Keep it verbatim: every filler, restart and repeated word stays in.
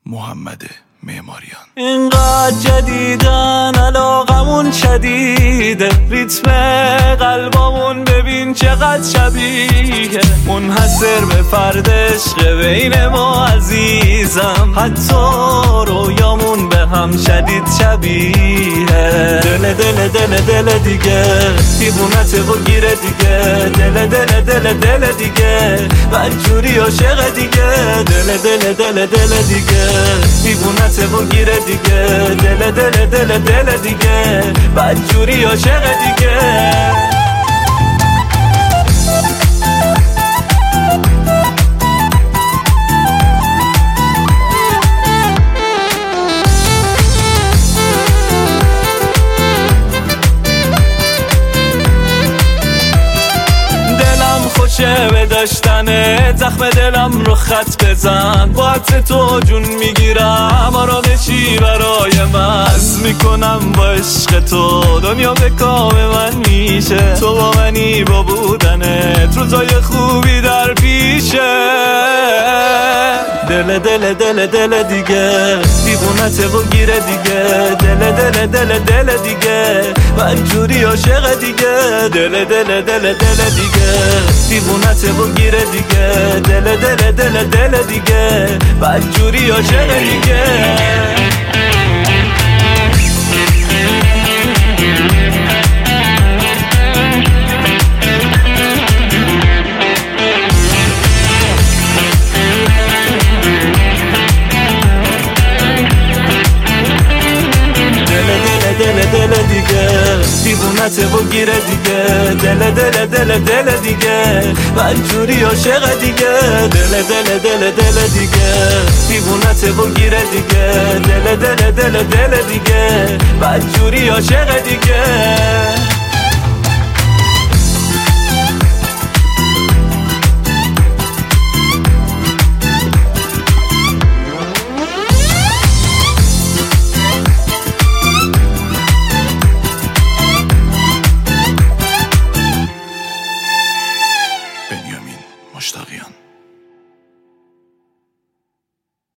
محمد معماریان. اینقدر جدیدن علاقمون شدیده، ریتم قلبمون ببین چقدر شبیه، منحصر به فرد عشق بین ما عزیزم، حتی رویامون به هم شدید شبیه. دل دل دل دل دیگه دیوونته و گیره دیگه، دل دل دل دل دیگه بدجوری عاشق دیگه، دل دل دل دل دیگه دیوونته و گیره دیگه، دل دل دل دل دیگه بدجوری عاشق دیگه. خوشه به داشتنه، زخم دلم رو خط بزن، با عطر تو جون میگیرم، آرامشی برای من، عزم میکنم با عشق تو دنیا به کام من میشه، تو با منی با بودنت روزای خوبی در پیشه. دل دل دل دل دیگه دیوونته و گیره دیگه، دل دل دل دل دیگه بدجوری عاشق دیگه، دل دل دل دل دیگه دیوونته و گیره دیگه، دل دل دل دل دیگه بدجوری عاشق دیگه. دل دل دیگه دیوونته و گیره دیگه، دل دل دل دل دیگه بدجوری عاشق دیگه، دل دل دل دل دیگه دیوونته و گیره دیگه، دل دل دل دل دیگه بدجوری عاشق دیگه.